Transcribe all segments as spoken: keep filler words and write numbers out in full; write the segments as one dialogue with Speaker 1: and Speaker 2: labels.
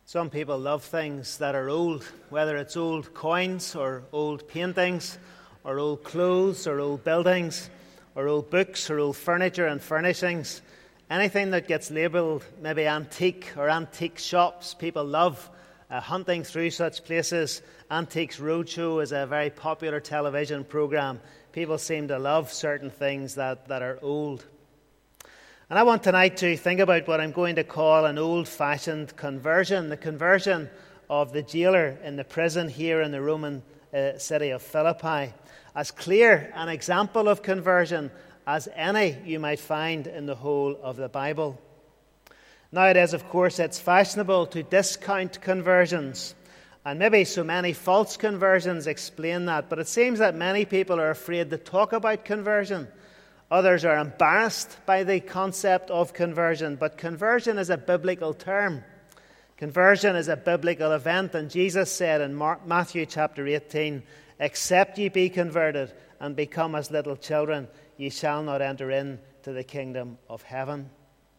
Speaker 1: Some people love things that are old, whether it's old coins or old paintings or old clothes or old buildings or old books or old furniture and furnishings. Anything that gets labelled maybe antique or antique shops, people love uh, hunting through such places. Antiques Roadshow is a very popular television program. People seem to love certain things that, that are old. And I want tonight to think about what I'm going to call an old-fashioned conversion, the conversion of the jailer in the prison here in the Roman uh, city of Philippi. As clear an example of conversion as any you might find in the whole of the Bible. Nowadays, of course, it's fashionable to discount conversions. And maybe so many false conversions explain that. But it seems that many people are afraid to talk about conversion. Others are embarrassed by the concept of conversion. But conversion is a biblical term. Conversion is a biblical event. And Jesus said in Matthew chapter eighteen, "Except ye be converted and become as little children, ye shall not enter into the kingdom of heaven."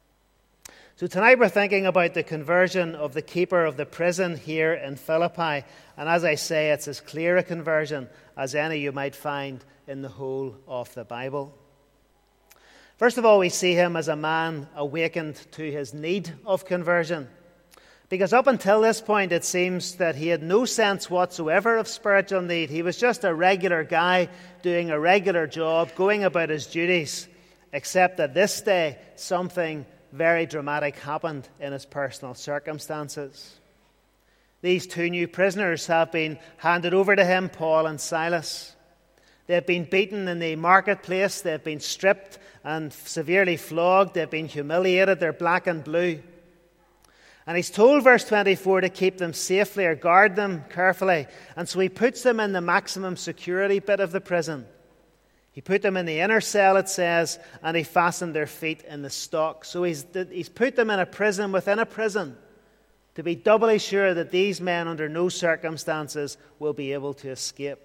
Speaker 1: So tonight we're thinking about the conversion of the keeper of the prison here in Philippi. And as I say, it's as clear a conversion as any you might find in the whole of the Bible. First of all, we see him as a man awakened to his need of conversion. Because up until this point, it seems that he had no sense whatsoever of spiritual need. He was just a regular guy doing a regular job, going about his duties. Except that this day, something very dramatic happened in his personal circumstances. These two new prisoners have been handed over to him, Paul and Silas. They've been beaten in the marketplace. They've been stripped and severely flogged. They've been humiliated. They're black and blue. And he's told, verse twenty-four, to keep them safely or guard them carefully. And so he puts them in the maximum security bit of the prison. He put them in the inner cell, it says, and he fastened their feet in the stocks. So he's, he's put them in a prison within a prison to be doubly sure that these men under no circumstances will be able to escape.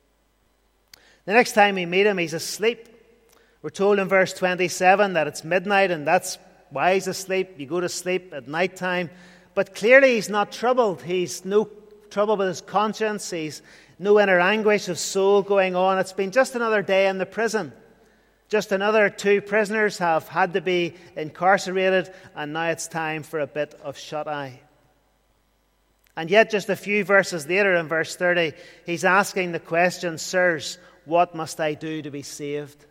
Speaker 1: The next time we meet him, he's asleep. We're told in verse twenty-seven that it's midnight, and that's why he's asleep. You go to sleep at night time. But clearly he's not troubled. He's no trouble with his conscience. He's no inner anguish of soul going on. It's been just another day in the prison. Just another two prisoners have had to be incarcerated, and now it's time for a bit of shut-eye. And yet just a few verses later in verse thirty, he's asking the question, "Sirs, what must I do to be saved?"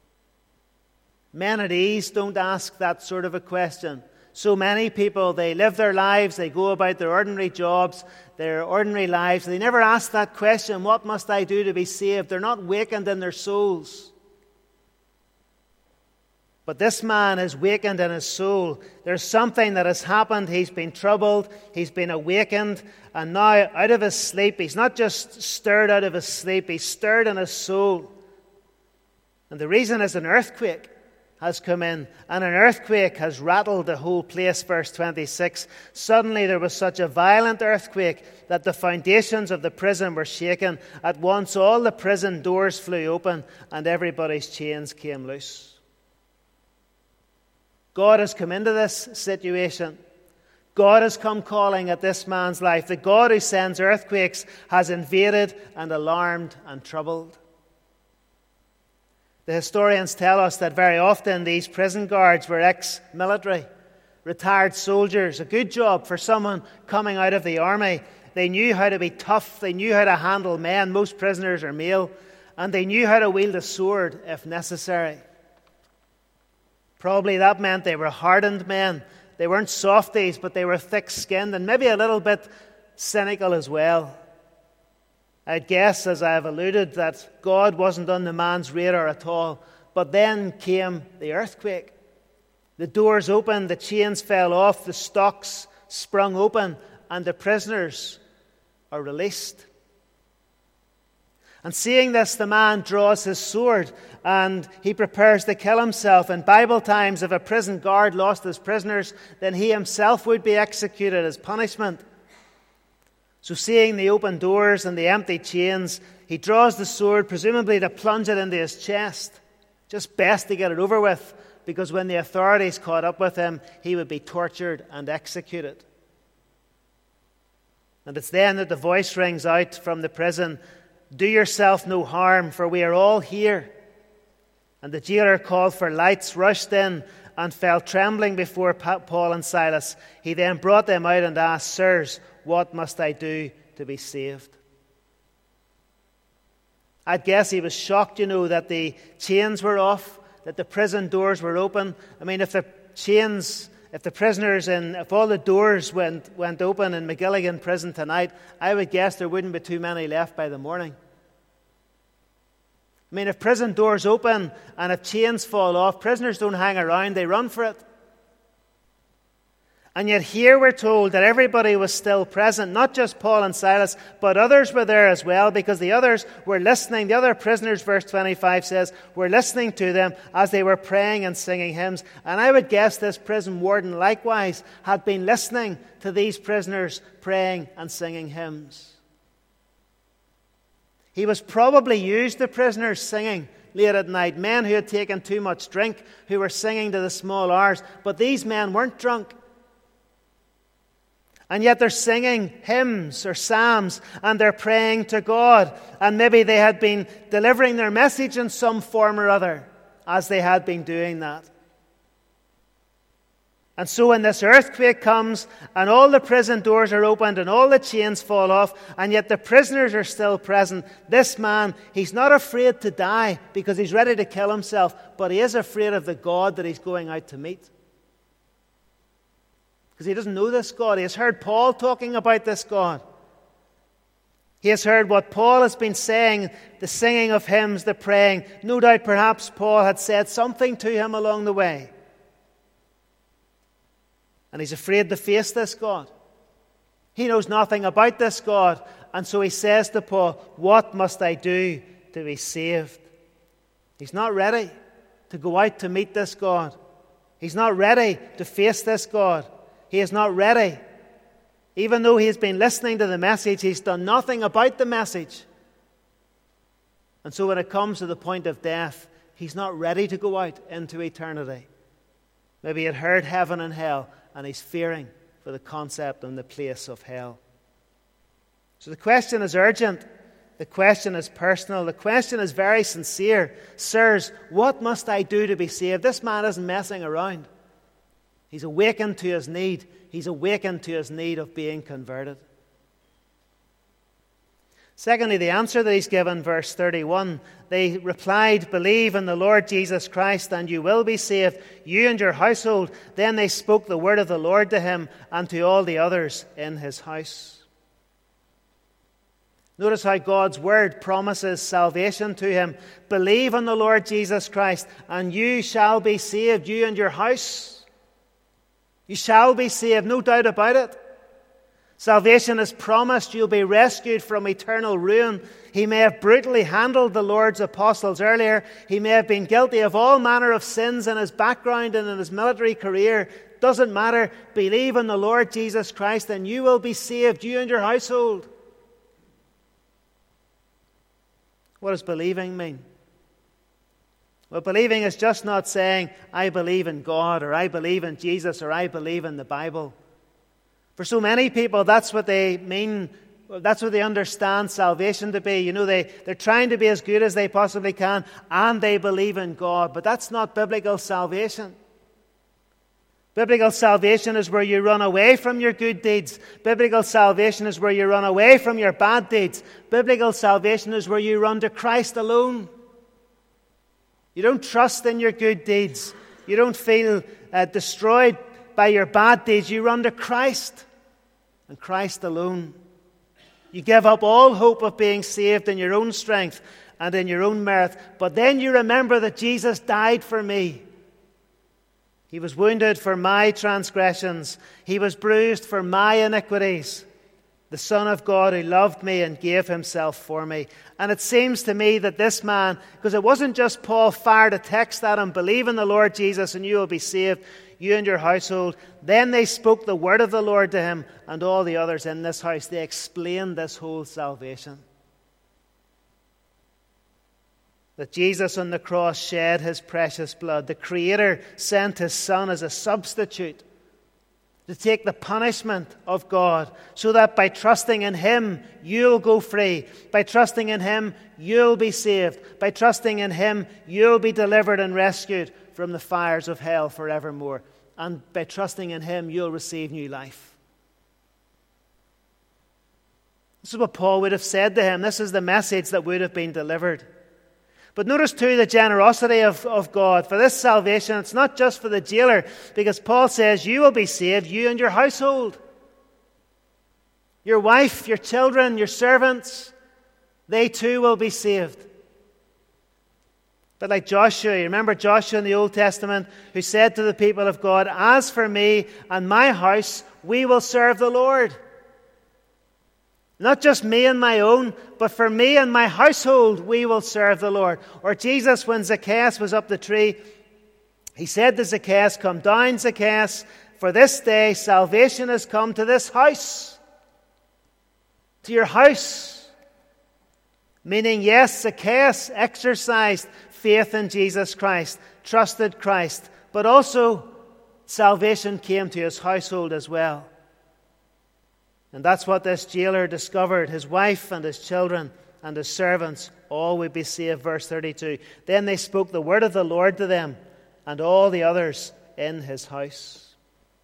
Speaker 1: Men at ease don't ask that sort of a question. So many people, they live their lives, they go about their ordinary jobs, their ordinary lives. They never ask that question, what must I do to be saved? They're not wakened in their souls. But this man is wakened in his soul. There's something that has happened. He's been troubled. He's been awakened. And now, out of his sleep, he's not just stirred out of his sleep. He's stirred in his soul. And the reason is an earthquake has come in. And an earthquake has rattled the whole place, verse twenty-six. Suddenly there was such a violent earthquake that the foundations of the prison were shaken. At once all the prison doors flew open and everybody's chains came loose. God has come into this situation. God has come calling at this man's life. The God who sends earthquakes has invaded and alarmed and troubled. The historians tell us that very often these prison guards were ex-military, retired soldiers. A good job for someone coming out of the army. They knew how to be tough. They knew how to handle men. Most prisoners are male. And they knew how to wield a sword if necessary. Probably that meant they were hardened men. They weren't softies, but they were thick-skinned and maybe a little bit cynical as well. I'd guess, as I have alluded, that God wasn't on the man's radar at all. But then came the earthquake. The doors opened, the chains fell off, the stocks sprung open, and the prisoners are released. And seeing this, the man draws his sword and he prepares to kill himself. In Bible times, if a prison guard lost his prisoners, then he himself would be executed as punishment. So seeing the open doors and the empty chains, he draws the sword, presumably to plunge it into his chest. Just best to get it over with, because when the authorities caught up with him, he would be tortured and executed. And it's then that the voice rings out from the prison, "Do yourself no harm, for we are all here." And the jailer called for lights, rushed in, and fell trembling before Paul and Silas. He then brought them out and asked, "Sirs, what must I do to be saved?" I'd guess he was shocked, you know, that the chains were off, that the prison doors were open. I mean, if the chains, if the prisoners in, if all the doors went, went open in McGilligan prison tonight, I would guess there wouldn't be too many left by the morning. I mean, if prison doors open and if chains fall off, prisoners don't hang around, they run for it. And yet here we're told that everybody was still present, not just Paul and Silas, but others were there as well, because the others were listening. The other prisoners, verse twenty-five says, were listening to them as they were praying and singing hymns. And I would guess this prison warden likewise had been listening to these prisoners praying and singing hymns. He was probably used to prisoners singing late at night, men who had taken too much drink, who were singing to the small hours. But these men weren't drunk. And yet they're singing hymns or psalms, and they're praying to God. And maybe they had been delivering their message in some form or other as they had been doing that. And so when this earthquake comes, and all the prison doors are opened, and all the chains fall off, and yet the prisoners are still present, this man, he's not afraid to die because he's ready to kill himself, but he is afraid of the God that he's going out to meet. Because he doesn't know this God. He has heard Paul talking about this God. He has heard what Paul has been saying, the singing of hymns, the praying. No doubt perhaps Paul had said something to him along the way. And he's afraid to face this God. He knows nothing about this God. And so he says to Paul, "What must I do to be saved?" He's not ready to go out to meet this God. He's not ready to face this God. He is not ready. Even though he's been listening to the message, he's done nothing about the message. And so when it comes to the point of death, he's not ready to go out into eternity. Maybe he had heard heaven and hell, and he's fearing for the concept and the place of hell. So the question is urgent. The question is personal. The question is very sincere. "Sirs, what must I do to be saved?" This man isn't messing around. He's awakened to his need. He's awakened to his need of being converted. Secondly, the answer that he's given, verse thirty-one, they replied, "Believe in the Lord Jesus Christ, and you will be saved, you and your household." Then they spoke the word of the Lord to him and to all the others in his house. Notice how God's word promises salvation to him. Believe in the Lord Jesus Christ, and you shall be saved, you and your house. You shall be saved, no doubt about it. Salvation is promised. You'll be rescued from eternal ruin. He may have brutally handled the Lord's apostles earlier. He may have been guilty of all manner of sins in his background and in his military career. Doesn't matter. Believe in the Lord Jesus Christ and you will be saved, you and your household. What does believing mean? Well, believing is just not saying, "I believe in God," or "I believe in Jesus," or "I believe in the Bible." For so many people, that's what they mean. That's what they understand salvation to be. You know, they, they're trying to be as good as they possibly can, and they believe in God. But that's not biblical salvation. Biblical salvation is where you run away from your good deeds. Biblical salvation is where you run away from your bad deeds. Biblical salvation is where you run to Christ alone. You don't trust in your good deeds. You don't feel uh, destroyed by your bad deeds. You run to Christ and Christ alone. You give up all hope of being saved in your own strength and in your own merit. But then you remember that Jesus died for me. He was wounded for my transgressions. He was bruised for my iniquities. The Son of God who loved me and gave himself for me. And it seems to me that this man, because it wasn't just Paul fired a text at him, "Believe in the Lord Jesus and you will be saved, you and your household." Then they spoke the word of the Lord to him and all the others in this house. They explained this whole salvation. That Jesus on the cross shed his precious blood. The Creator sent his Son as a substitute. to take the punishment of God, so that by trusting in Him, you'll go free. By trusting in Him, you'll be saved. By trusting in Him, you'll be delivered and rescued from the fires of hell forevermore. And by trusting in Him, you'll receive new life. This is what Paul would have said to him. This is the message that would have been delivered. But notice too the generosity of, of God. For this salvation, it's not just for the jailer, because Paul says you will be saved, you and your household. Your wife, your children, your servants, they too will be saved. But like Joshua, you remember Joshua in the Old Testament, who said to the people of God, "As for me and my house, we will serve the Lord." Not just me and my own, but for me and my household, we will serve the Lord. Or Jesus, when Zacchaeus was up the tree, he said to Zacchaeus, "Come down, Zacchaeus, for this day salvation has come to this house." To your house. Meaning, yes, Zacchaeus exercised faith in Jesus Christ, trusted Christ, but also salvation came to his household as well. And that's what this jailer discovered. His wife and his children and his servants all would be saved. Verse thirty-two. Then they spoke the word of the Lord to them and all the others in his house.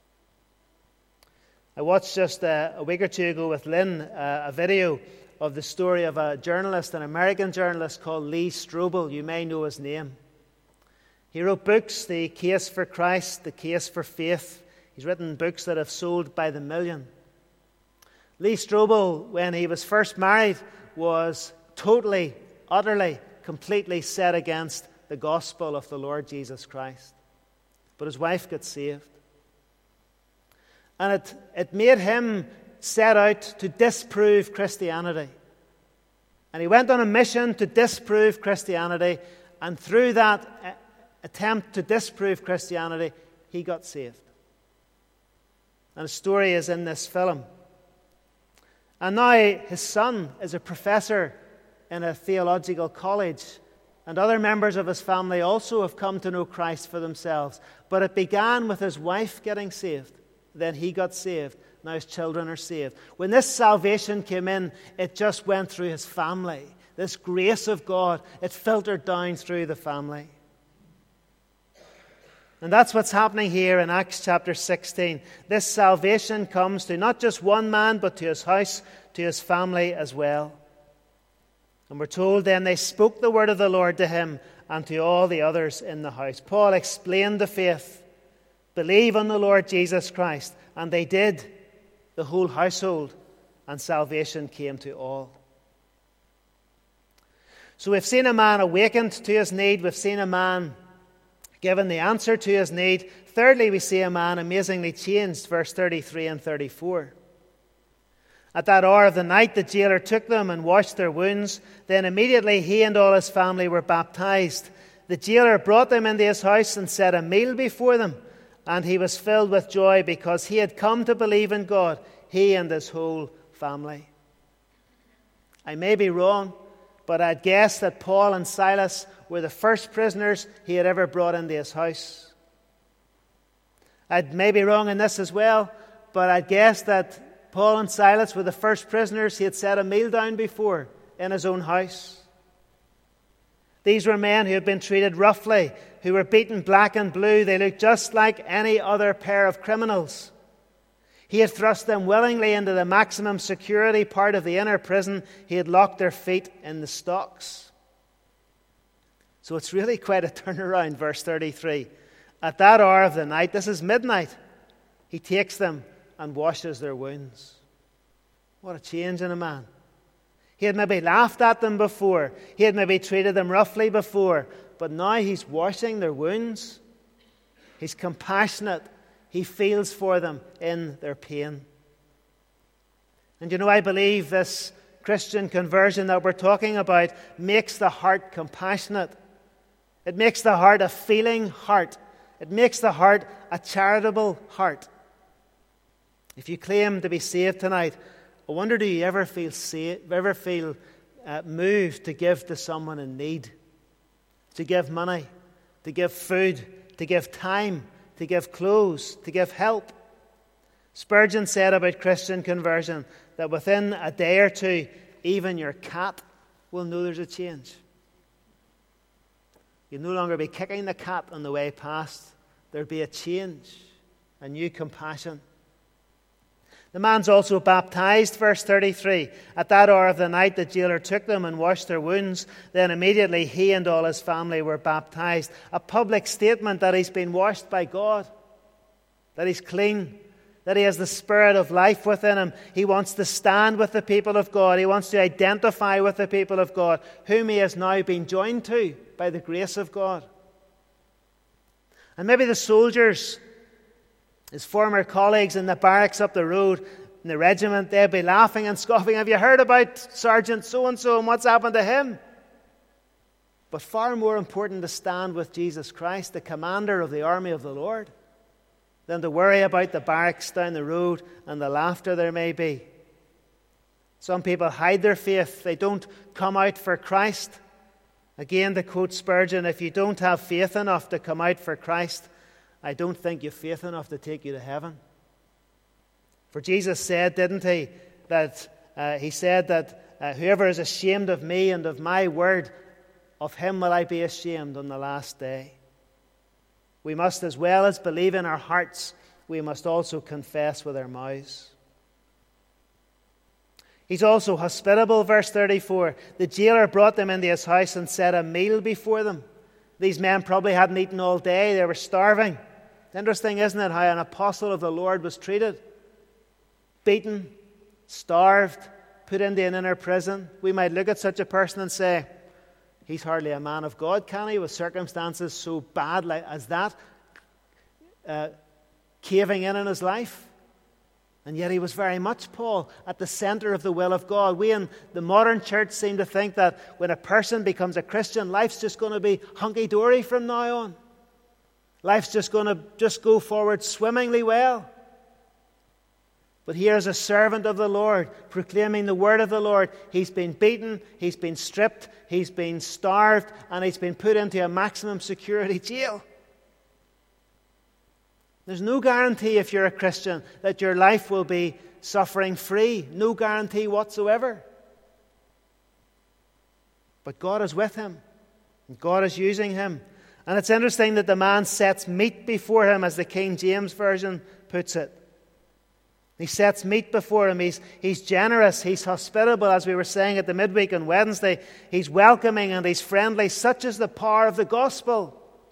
Speaker 1: I watched just a, a week or two ago with Lynn uh, a video of the story of a journalist, an American journalist called Lee Strobel. You may know his name. He wrote books, The Case for Christ, The Case for Faith. He's written books that have sold by the million. Lee Strobel, when he was first married, was totally, utterly, completely set against the gospel of the Lord Jesus Christ. But his wife got saved. And it, it made him set out to disprove Christianity. And he went on a mission to disprove Christianity. And through that attempt to disprove Christianity, he got saved. And his story is in this film. And now his son is a professor in a theological college, and other members of his family also have come to know Christ for themselves. But it began with his wife getting saved. Then he got saved. Now his children are saved. When this salvation came in, it just went through his family. This grace of God, it filtered down through the family. And that's what's happening here in Acts chapter sixteen. This salvation comes to not just one man, but to his house, to his family as well. And we're told then they spoke the word of the Lord to him and to all the others in the house. Paul explained the faith. Believe on the Lord Jesus Christ. And they did, the whole household, and salvation came to all. So we've seen a man awakened to his need. We've seen a man given the answer to his need. Thirdly, we see a man amazingly changed, verse thirty-three and thirty-four. At that hour of the night, the jailer took them and washed their wounds. Then immediately he and all his family were baptized. The jailer brought them into his house and set a meal before them. And he was filled with joy because he had come to believe in God, he and his whole family. I may be wrong, but I'd guess that Paul and Silas were the first prisoners he had ever brought into his house. I may be wrong in this as well, but I'd guess that Paul and Silas were the first prisoners he had set a meal down before in his own house. These were men who had been treated roughly, who were beaten black and blue. They looked just like any other pair of criminals. He had thrust them willingly into the maximum security part of the inner prison. He had locked their feet in the stocks. So it's really quite a turnaround, verse thirty-three. At that hour of the night, this is midnight, he takes them and washes their wounds. What a change in a man. He had maybe laughed at them before. He had maybe treated them roughly before. But now he's washing their wounds. He's compassionate. He feels for them in their pain. And you know, I believe this Christian conversion that we're talking about makes the heart compassionate. It makes the heart a feeling heart. It makes the heart a charitable heart. If you claim to be saved tonight, I wonder, do you ever feel saved, ever feel uh, moved to give to someone in need? To give money, to give food, to give time, to give clothes, to give help. Spurgeon said about Christian conversion that within a day or two, even your cat will know there's a change. You'll no longer be kicking the cat on the way past. There'll be a change, a new compassion. The man's also baptized, verse thirty-three. At that hour of the night the jailer took them and washed their wounds. Then immediately he and all his family were baptized. A public statement that he's been washed by God, that he's clean, that he has the Spirit of life within him. He wants to stand with the people of God. He wants to identify with the people of God, whom he has now been joined to by the grace of God. And maybe the soldiers, his former colleagues in the barracks up the road, in the regiment, they'll be laughing and scoffing. Have you heard about Sergeant so-and-so and what's happened to him? But far more important to stand with Jesus Christ, the commander of the army of the Lord, than to worry about the barracks down the road and the laughter there may be. Some people hide their faith. They don't come out for Christ. Again, to quote Spurgeon, if you don't have faith enough to come out for Christ, I don't think you've faith enough to take you to heaven. For Jesus said, didn't he, that uh, he said that uh, whoever is ashamed of me and of my word, of him will I be ashamed on the last day. We must, as well as believe in our hearts, we must also confess with our mouths. He's also hospitable, verse thirty-four. The jailer brought them into his house and set a meal before them. These men probably hadn't eaten all day. They were starving. It's interesting, isn't it, how an apostle of the Lord was treated? Beaten, starved, put into an inner prison. We might look at such a person and say, he's hardly a man of God, can he, with circumstances so bad like, as that uh, caving in in his life? And yet he was very much, Paul, at the center of the will of God. We in the modern church seem to think that when a person becomes a Christian, life's just going to be hunky-dory from now on. Life's just going to just go forward swimmingly well. But here's a servant of the Lord proclaiming the word of the Lord. He's been beaten, he's been stripped, he's been starved, and he's been put into a maximum security jail. There's no guarantee, if you're a Christian, that your life will be suffering-free. No guarantee whatsoever. But God is with him. And God is using him. And it's interesting that the man sets meat before him, as the King James Version puts it. He sets meat before him. He's, he's generous. He's hospitable, as we were saying at the midweek on Wednesday. He's welcoming and he's friendly. Such is the power of the gospel.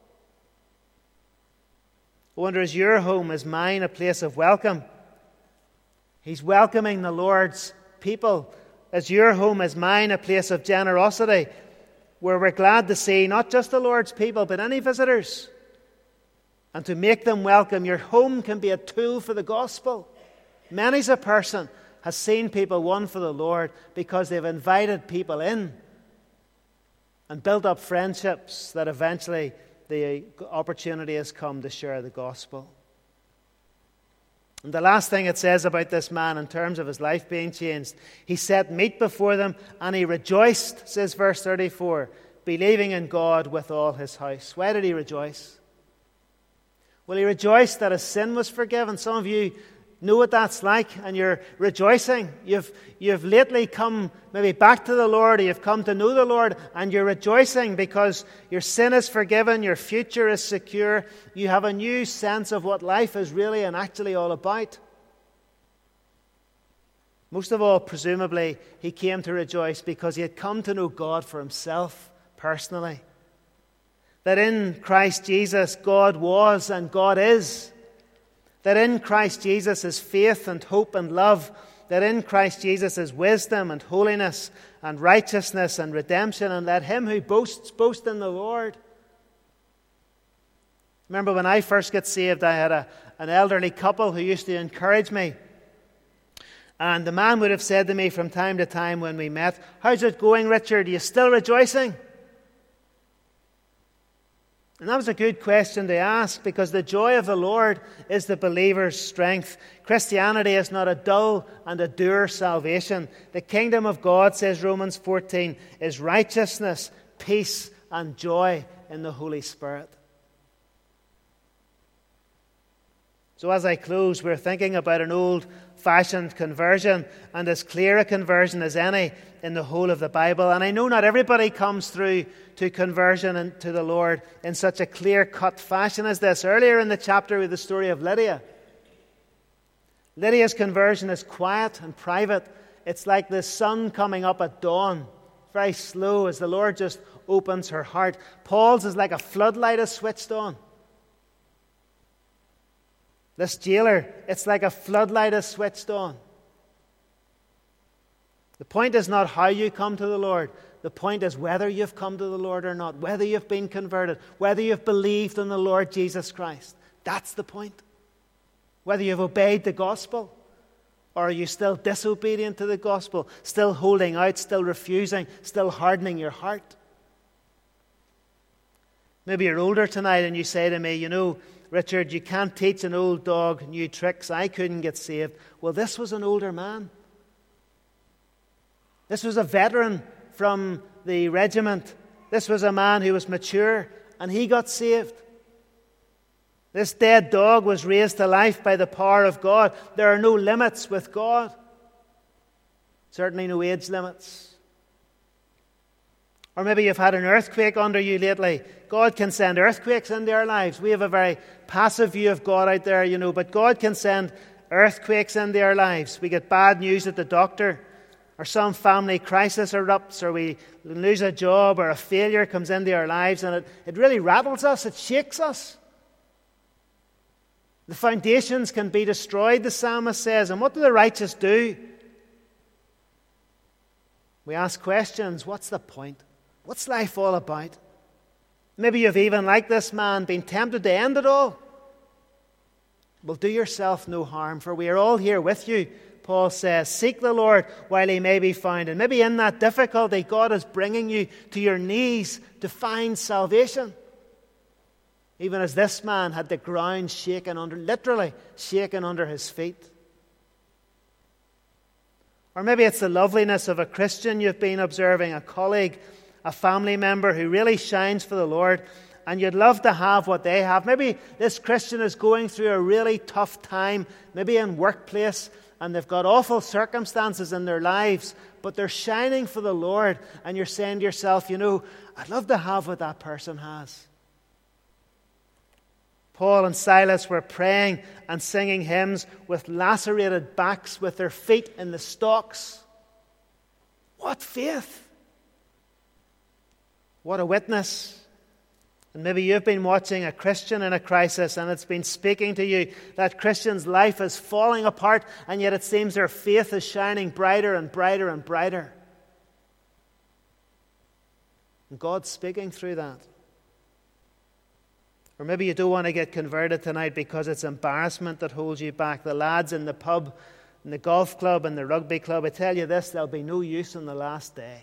Speaker 1: I wonder, is your home, is mine, a place of welcome? He's welcoming the Lord's people. Is your home, is mine, a place of generosity, where we're glad to see not just the Lord's people, but any visitors, and to make them welcome? Your home can be a tool for the gospel. Many's a person has seen people won for the Lord because they've invited people in and built up friendships that eventually the opportunity has come to share the gospel. And the last thing it says about this man in terms of his life being changed, he set meat before them and he rejoiced, says verse thirty-four, believing in God with all his house. Why did he rejoice? Well, he rejoiced that his sin was forgiven. Some of you know what that's like, and you're rejoicing. You've, you've lately come maybe back to the Lord, or you've come to know the Lord, and you're rejoicing because your sin is forgiven, your future is secure. You have a new sense of what life is really and actually all about. Most of all, presumably, he came to rejoice because he had come to know God for himself personally. That in Christ Jesus, God was and God is. That in Christ Jesus is faith and hope and love. That in Christ Jesus is wisdom and holiness and righteousness and redemption. And let him who boasts, boast in the Lord. Remember when I first got saved, I had a, an elderly couple who used to encourage me. And the man would have said to me from time to time when we met, "How's it going, Richard? Are you still rejoicing?" And that was a good question to ask, because the joy of the Lord is the believer's strength. Christianity is not a dull and a dour salvation. The kingdom of God, says Romans fourteen, is righteousness, peace, and joy in the Holy Spirit. So as I close, we're thinking about an old-fashioned conversion, and as clear a conversion as any in the whole of the Bible. And I know not everybody comes through to conversion and to the Lord in such a clear-cut fashion as this. Earlier in the chapter with the story of Lydia, Lydia's conversion is quiet and private. It's like the sun coming up at dawn, very slow as the Lord just opens her heart. Paul's is like a floodlight is switched on. This jailer, it's like a floodlight is switched on. The point is not how you come to the Lord. The point is whether you've come to the Lord or not, whether you've been converted, whether you've believed in the Lord Jesus Christ. That's the point. Whether you've obeyed the gospel, or are you still disobedient to the gospel, still holding out, still refusing, still hardening your heart. Maybe you're older tonight and you say to me, you know, Richard, you can't teach an old dog new tricks. I couldn't get saved. Well, this was an older man. This was a veteran from the regiment. This was a man who was mature, and he got saved. This dead dog was raised to life by the power of God. There are no limits with God. Certainly no age limits. Or maybe you've had an earthquake under you lately. God can send earthquakes into our lives. We have a very passive view of God out there, you know, but God can send earthquakes into our lives. We get bad news at the doctor, or some family crisis erupts, or we lose a job, or a failure comes into our lives, and it, it really rattles us, it shakes us. The foundations can be destroyed, the psalmist says. And what do the righteous do? We ask questions. What's the point? What's life all about? Maybe you've even, like this man, been tempted to end it all. Well, do yourself no harm, for we are all here with you. Paul says, seek the Lord while he may be found. And maybe in that difficulty, God is bringing you to your knees to find salvation. Even as this man had the ground shaken under, literally shaken under his feet. Or maybe it's the loveliness of a Christian you've been observing, a colleague, a family member who really shines for the Lord, and you'd love to have what they have. Maybe this Christian is going through a really tough time, maybe in workplace, and they've got awful circumstances in their lives, but they're shining for the Lord, and you're saying to yourself, you know, I'd love to have what that person has. Paul and Silas were praying and singing hymns with lacerated backs, with their feet in the stocks. What faith! What a witness. And maybe you've been watching a Christian in a crisis, and it's been speaking to you. That Christian's life is falling apart, and yet it seems their faith is shining brighter and brighter and brighter. And God's speaking through that. Or maybe you don't want to get converted tonight because it's embarrassment that holds you back. The lads in the pub, in the golf club, and the rugby club, I tell you this, there'll be no use on the last day.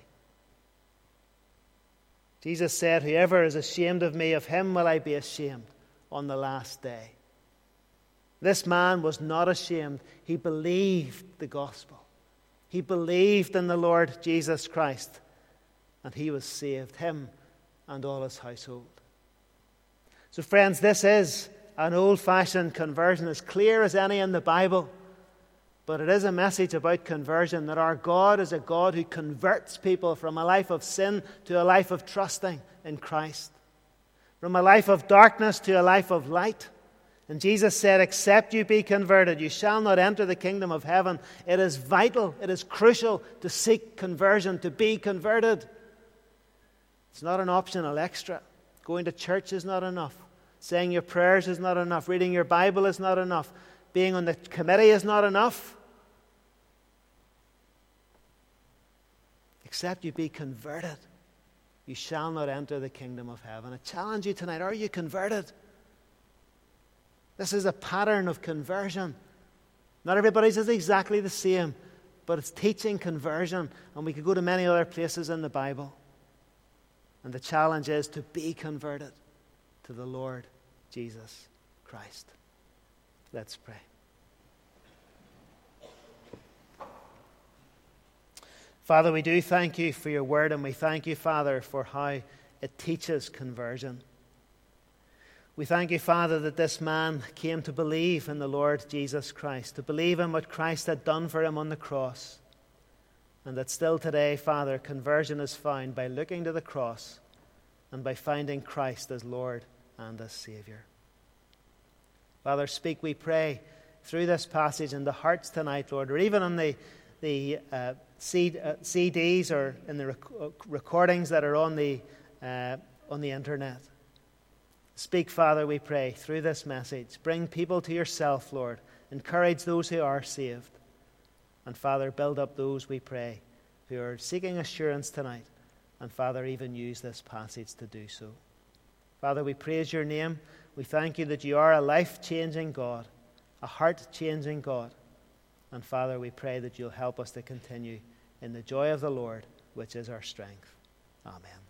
Speaker 1: Jesus said, whoever is ashamed of me, of him will I be ashamed on the last day. This man was not ashamed. He believed the gospel. He believed in the Lord Jesus Christ, and he was saved, him and all his household. So friends, this is an old-fashioned conversion, as clear as any in the Bible. But it is a message about conversion, that our God is a God who converts people from a life of sin to a life of trusting in Christ. From a life of darkness to a life of light. And Jesus said, except you be converted, you shall not enter the kingdom of heaven. It is vital, it is crucial to seek conversion, to be converted. It's not an optional extra. Going to church is not enough. Saying your prayers is not enough. Reading your Bible is not enough. Being on the committee is not enough. Except you be converted, you shall not enter the kingdom of heaven. I challenge you tonight, are you converted? This is a pattern of conversion. Not everybody's is exactly the same, but it's teaching conversion, and we could go to many other places in the Bible. And the challenge is to be converted to the Lord Jesus Christ. Let's pray. Father, we do thank you for your word, and we thank you, Father, for how it teaches conversion. We thank you, Father, that this man came to believe in the Lord Jesus Christ, to believe in what Christ had done for him on the cross, and that still today, Father, conversion is found by looking to the cross and by finding Christ as Lord and as Saviour. Father, speak, we pray, through this passage in the hearts tonight, Lord, or even on the, the uh, C, uh, C Ds or in the rec- recordings that are on the, uh, on the internet. Speak, Father, we pray, through this message. Bring people to yourself, Lord. Encourage those who are saved. And, Father, build up those, we pray, who are seeking assurance tonight. And, Father, even use this passage to do so. Father, we praise your name. We thank you that you are a life-changing God, a heart-changing God. And, Father, we pray that you'll help us to continue in the joy of the Lord, which is our strength. Amen.